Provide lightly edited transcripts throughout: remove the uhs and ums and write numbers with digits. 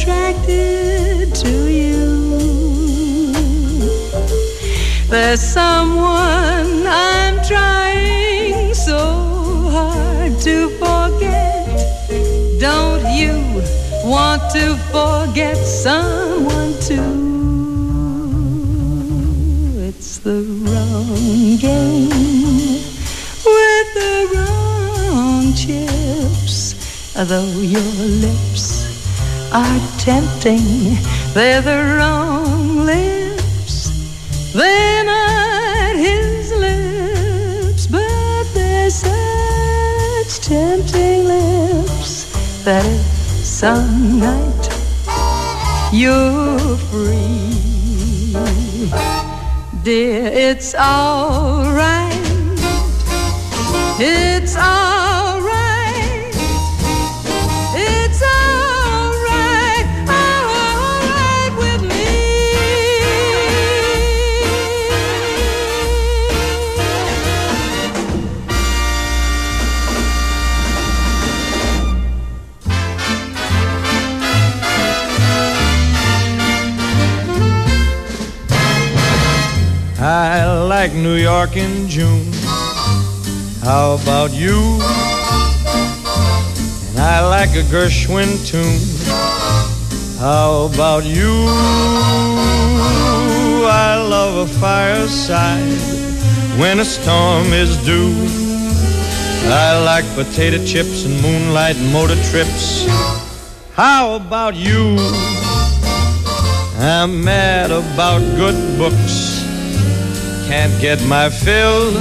attracted to you. There's someone I'm trying so hard to forget. Don't you want to forget someone too? It's the wrong game with the wrong chips. Though your lips are tempting, they're the wrong lips. They're not his lips, but they're such tempting lips that if some night you're free, dear, it's all right. It's all right. It's all right with me. I like New York in June. How about you? And I like a Gershwin tune. How about you? I love a fireside when a storm is due. I like potato chips and moonlight and motor trips. How about you? I'm mad about good books. Can't get my fill.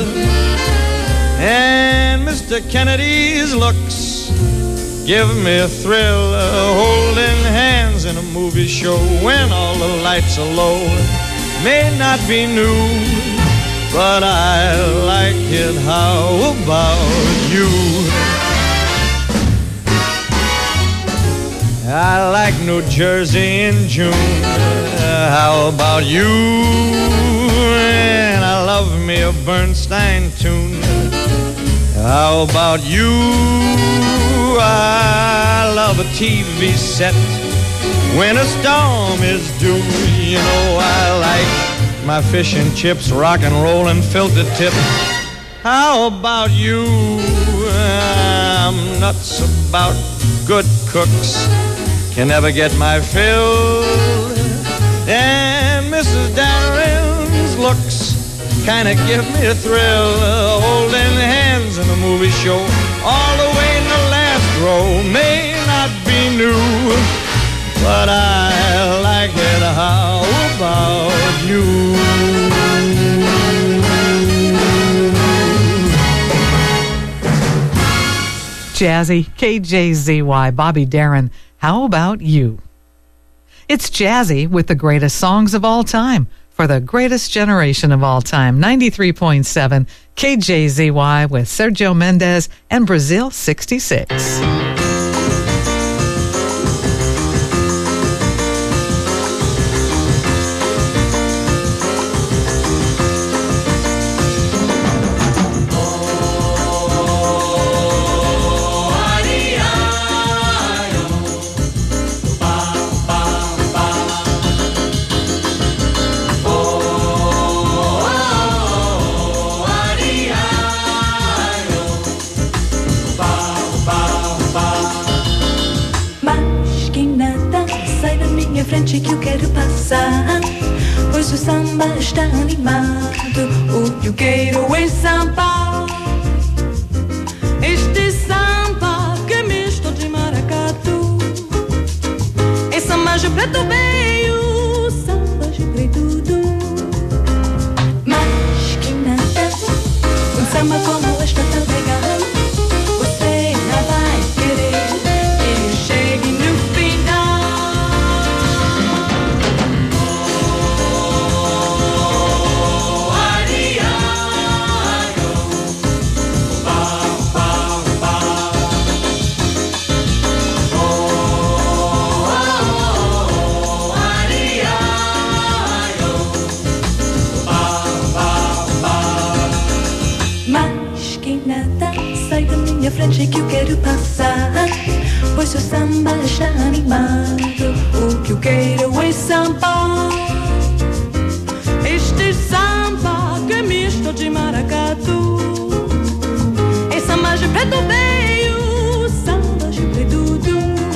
And Mr. Kennedy's looks give me a thrill. Holding hands in a movie show when all the lights are low may not be new, but I like it. How about you? I like New Jersey in June. How about you? And I love me a Bernstein tune. How about you? I love a TV set when a storm is due. You know I like my fish and chips, rock and roll and filter tip. How about you? I'm nuts about good cooks. Can never get my fill. And Mrs. Darren's looks kinda give me a thrill. Holding hands in a movie show all the way in the last row may not be new, but I like it. How about you? Jazzy, KJZY, Bobby Darin. How about you? It's Jazzy with the greatest songs of all time for the greatest generation of all time. 93.7 KJZY with Sergio Mendes and Brazil 66. Que eu quero passar, pois o samba está animado. O que eu quero é samba. Este samba que é misto de maracatu. É samba de preto veio, samba de preto tudo. Mas que nada, um samba como este tão legal. Você não vai querer que chegue no final. Frente que eu quero passar, pois o samba está animado. queiro em samba. Este samba que é misto de maracatu. É samba de preto veio, samba de preto du.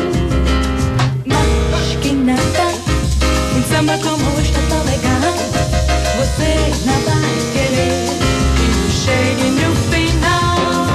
Mas quem nada, um samba como este é tão legal. Você não vai querer que chegue no final.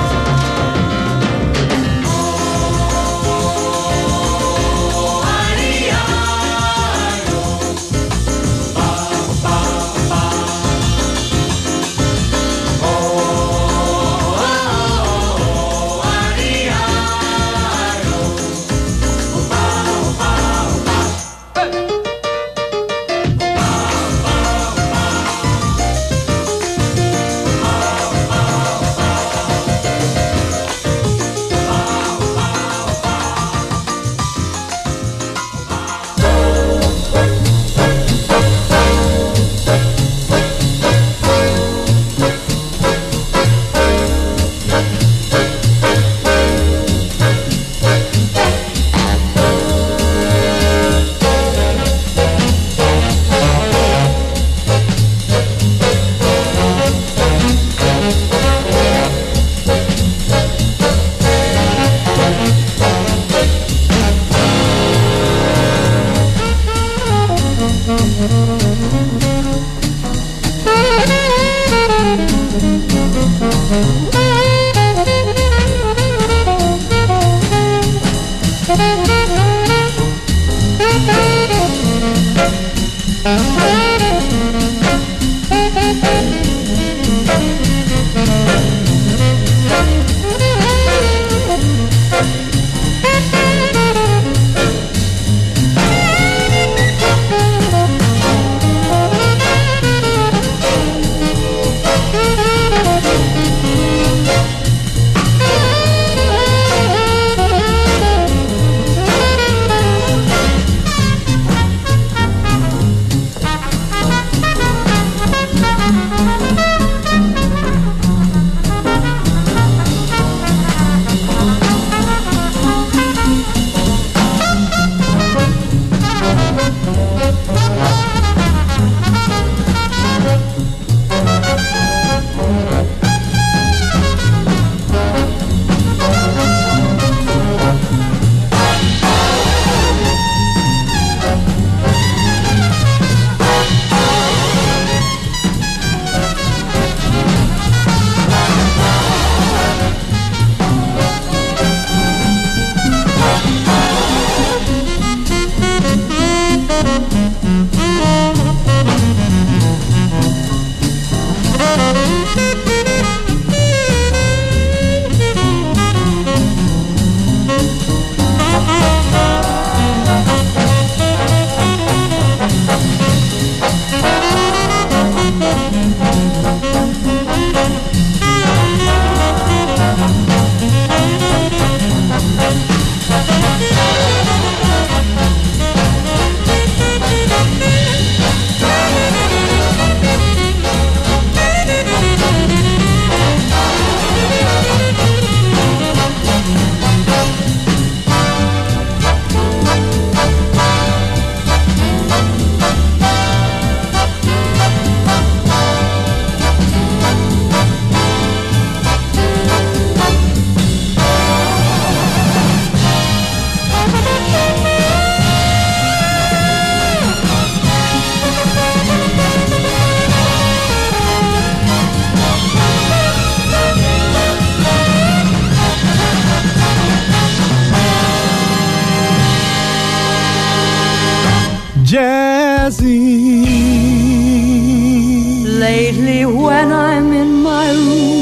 Lately when I'm in my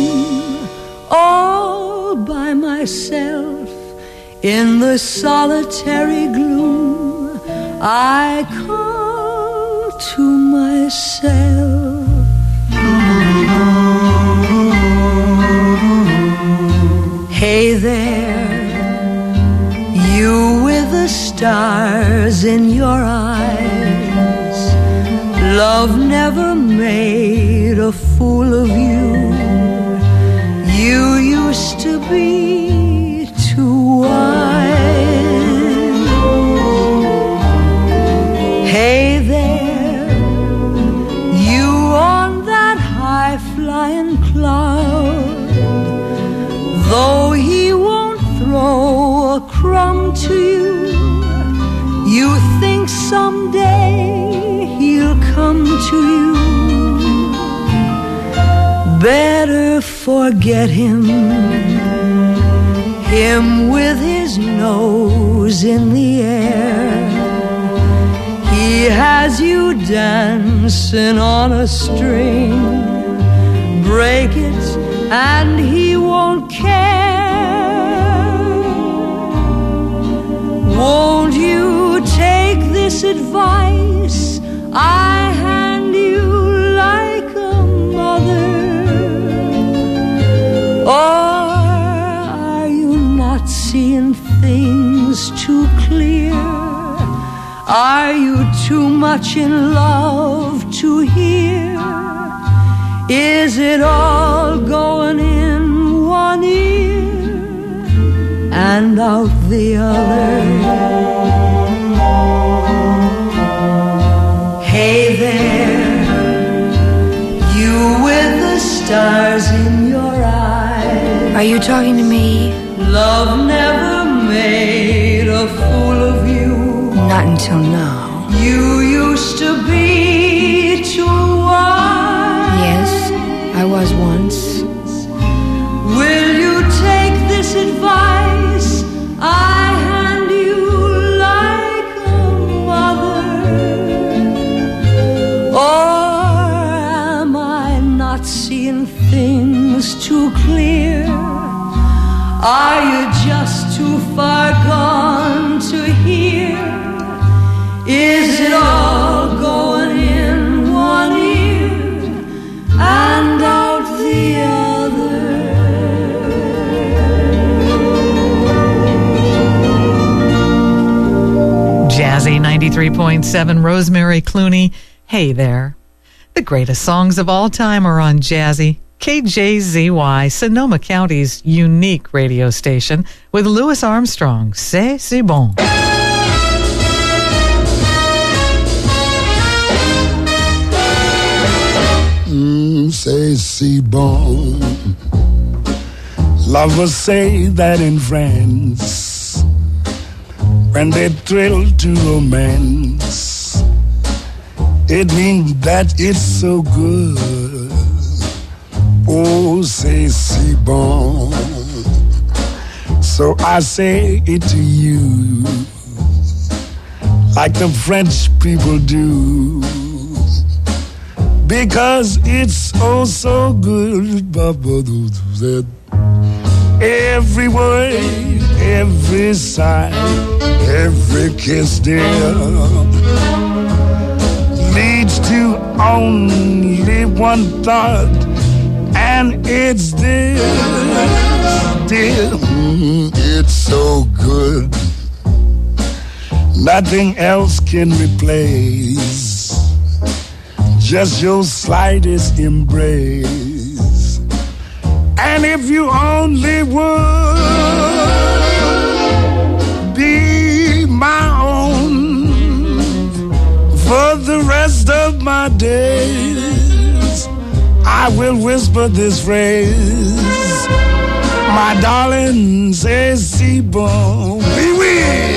room all by myself in the solitary gloom, I call to myself, hey there, you with the stars in your eyes, love never made a fool of you. You used to be too wise. from to you. You think someday he'll come to you. Better forget him, him with his nose in the air. He has you dancing on a string. Break it and he won't care. Won't you take this advice I hand you like a mother? Or are you not seeing things too clear? Are you too much in love to hear? Is it all going in one ear and out the other? Hey there, you with the stars in your eyes. Are you talking to me? Love never made a fool of you. Not until now. You used to be too wise. Yes, I was once. Will you take this advice I hand you like a mother? Or am I not seeing things too clear? Are you just too far gone to hear? Is it all going in one ear and out the other? Jazzy 93.7, Rosemary Clooney. Hey there. The greatest songs of all time are on Jazzy. KJZY, Sonoma County's unique radio station with Louis Armstrong. C'est bon. C'est bon. Lovers say that in France, when they thrill to romance, it means that it's so good. Oh, c'est si bon. So I say it to you, like the French people do, because it's oh so good. Every word, every sigh, every kiss, dear, leads to only one thought, and it's this, dear. It's so good, nothing else can replace just your slightest embrace. And if you only would be my own for the rest of my days, I will whisper this phrase, my darling, c'est si bon, oui, oui.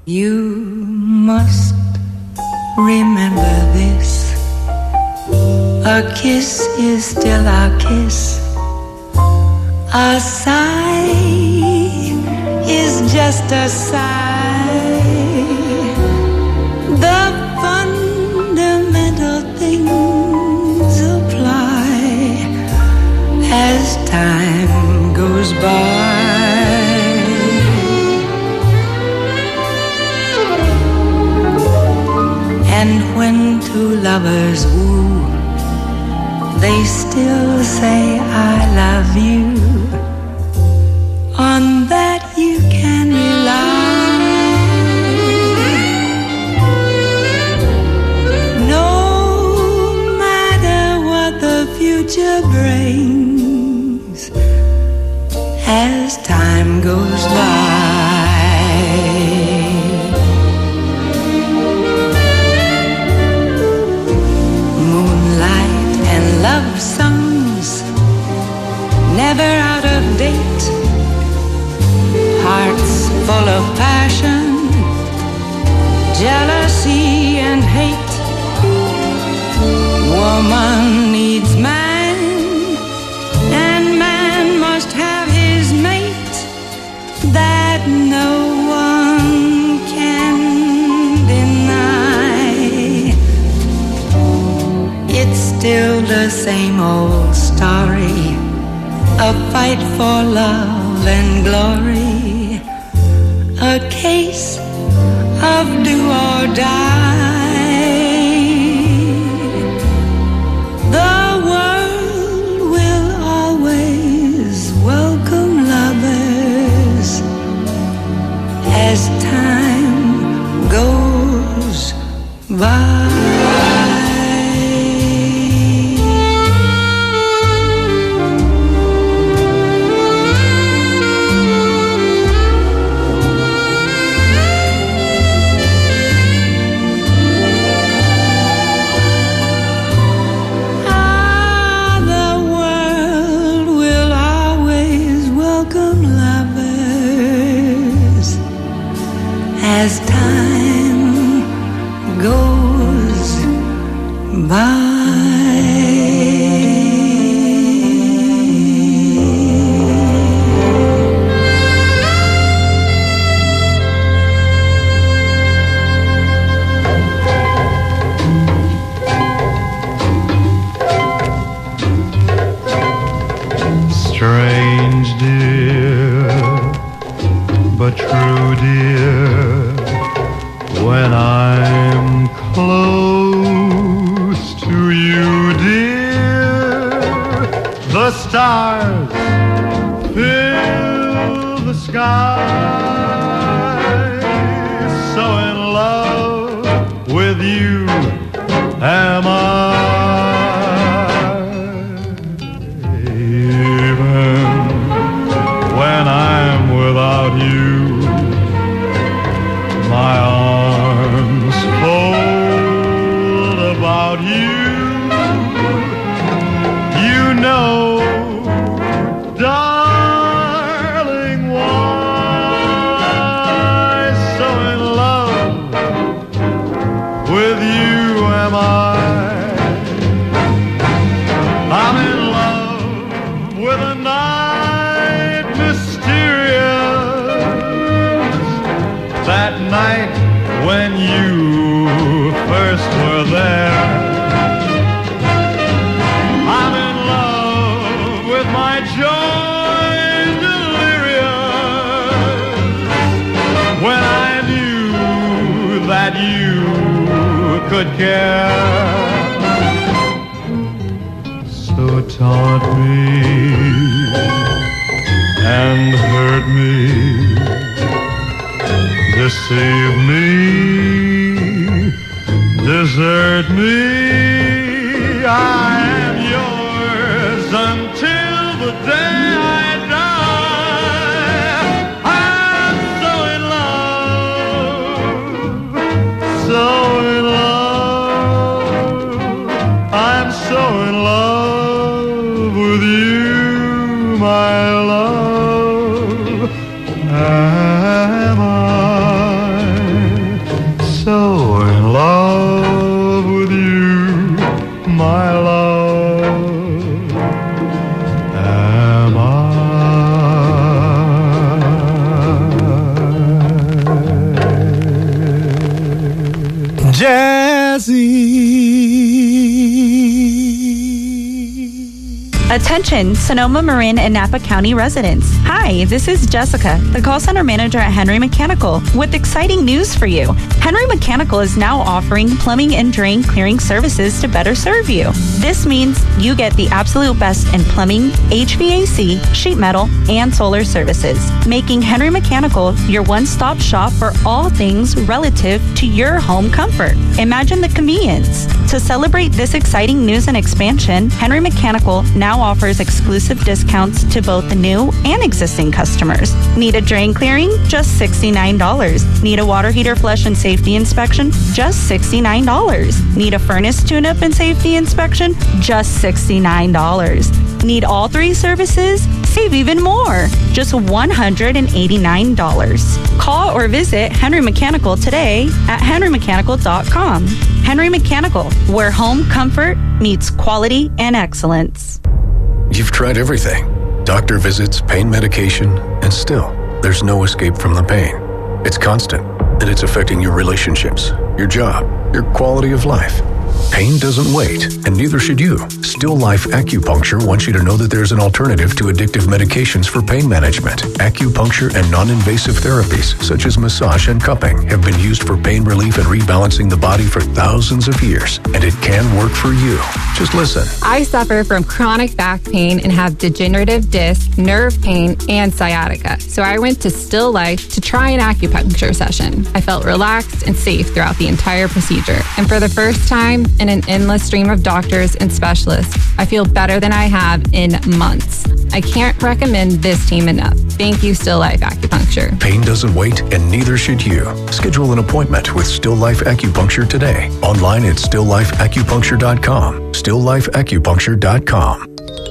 You must remember this. A kiss is still a kiss. A sigh is just a sigh. The fundamental things apply as time goes by. And when two lovers woo, they still say I love you. On that you can rely. No matter what the future brings, as time goes by. Moonlight and love songs, never out of date. Hearts full of passion, jealousy and hate. Woman needs man, and man must have his mate. That no one can deny. It's still the same old story, a fight for love and glory. A case of do or die. The world will always welcome lovers as time goes by. As time goes by. Strange, dear, but true, dear. When I'm close to you, dear, the stars fill the sky. So in love with you am I. Even when I'm without you, my arms fold about you. You know, darling, why so in love with you am I. I'm in love with a night mysterious. That night when you first were there, I'm in love with my joy delirious. When I knew that you could care, so taunt me and hurt me, deceive me, desert me. I am yours until the day I die. I'm so in love, so in love. I'm so in love with you, my love. Am I? Attention, Sonoma, Marin, and Napa County residents. Hi, this is Jessica, the call center manager at Henry Mechanical, with exciting news for you. Henry Mechanical is now offering plumbing and drain clearing services to better serve you. This means you get the absolute best in plumbing, HVAC, sheet metal, and solar services, making Henry Mechanical your one-stop shop for all things relative to your home comfort. Imagine the convenience. To celebrate this exciting news and expansion, Henry Mechanical now offers exclusive discounts to both the new and existing customers. Need a drain clearing? Just $69. Need a water heater flush and safety inspection? Just $69. Need a furnace tune-up and safety inspection? Just $69. Need all three services? Save even more. Just $189. Call or visit Henry Mechanical today at henrymechanical.com. Henry Mechanical, where home comfort meets quality and excellence. You've tried everything. Doctor visits, pain medication, and still, there's no escape from the pain. It's constant, and it's affecting your relationships, your job, your quality of life. Pain doesn't wait, and neither should you. Still Life Acupuncture wants you to know that there's an alternative to addictive medications for pain management. Acupuncture and non-invasive therapies, such as massage and cupping, have been used for pain relief and rebalancing the body for thousands of years, and it can work for you. Just listen. I suffer from chronic back pain and have degenerative disc, nerve pain, and sciatica. So I went to Still Life to try an acupuncture session. I felt relaxed and safe throughout the entire procedure. And for the first time in an endless stream of doctors and specialists, I feel better than I have in months. I can't recommend this team enough. Thank you, Still Life Acupuncture. Pain doesn't wait, and neither should you. Schedule an appointment with Still Life Acupuncture today. Online at stilllifeacupuncture.com. stilllifeacupuncture.com.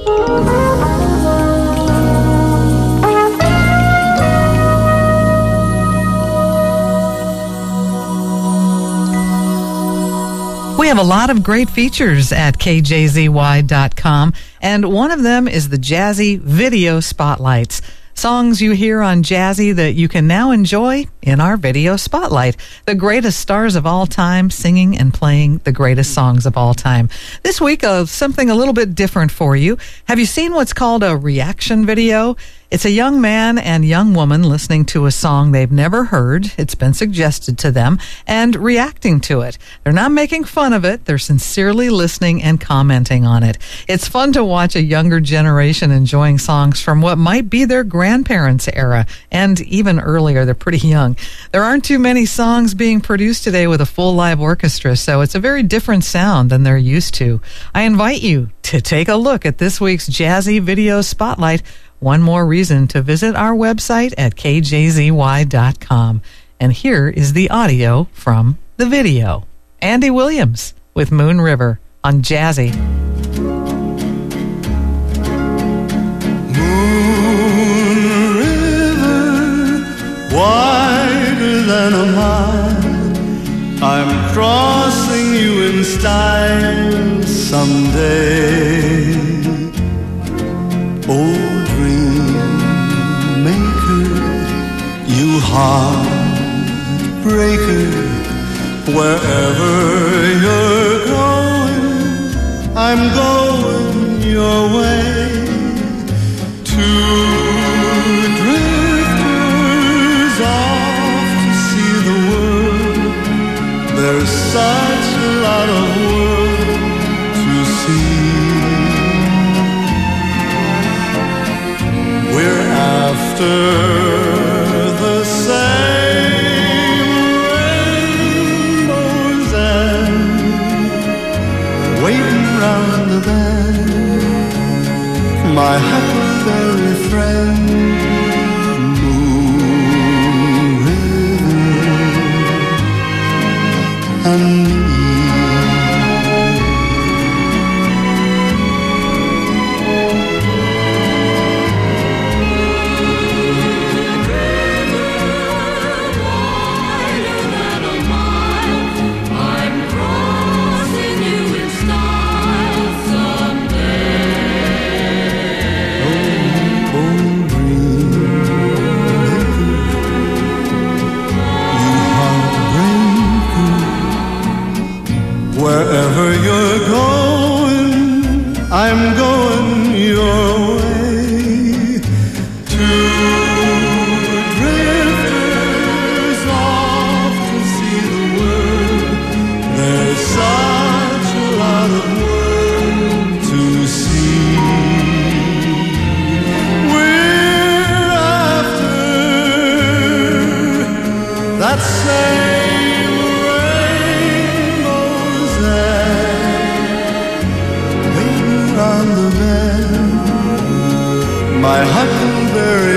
We have a lot of great features at kjzy.com, and one of them is the Jazzy Video Spotlights. Songs you hear on Jazzy that you can now enjoy in our video spotlight. The greatest stars of all time singing and playing the greatest songs of all time. This week, something a little bit different for you. Have you seen what's called a reaction video? It's a young man and young woman listening to a song they've never heard. It's been suggested to them and reacting to it. They're not making fun of it. They're sincerely listening and commenting on it. It's fun to watch a younger generation enjoying songs from what might be their grandparents' era and even earlier. They're pretty young. There aren't too many songs being produced today with a full live orchestra, so it's a very different sound than they're used to. I invite you to take a look at this week's Jazzy Video Spotlight. One more reason to visit our website at kjzy.com. And here is the audio from the video. Andy Williams with Moon River on Jazzy. Moon River, wider than a mile, I'm crossing you in style someday. Oh, you heartbreaker, wherever you're going, I'm going your way. Two drifters off to see the world. There's such a lot of world to see. We're after the same rainbow's end, waiting round the bend, my huckleberry friend. Moon River and me. that same rainbow's end, waiting on the bend. My huckleberry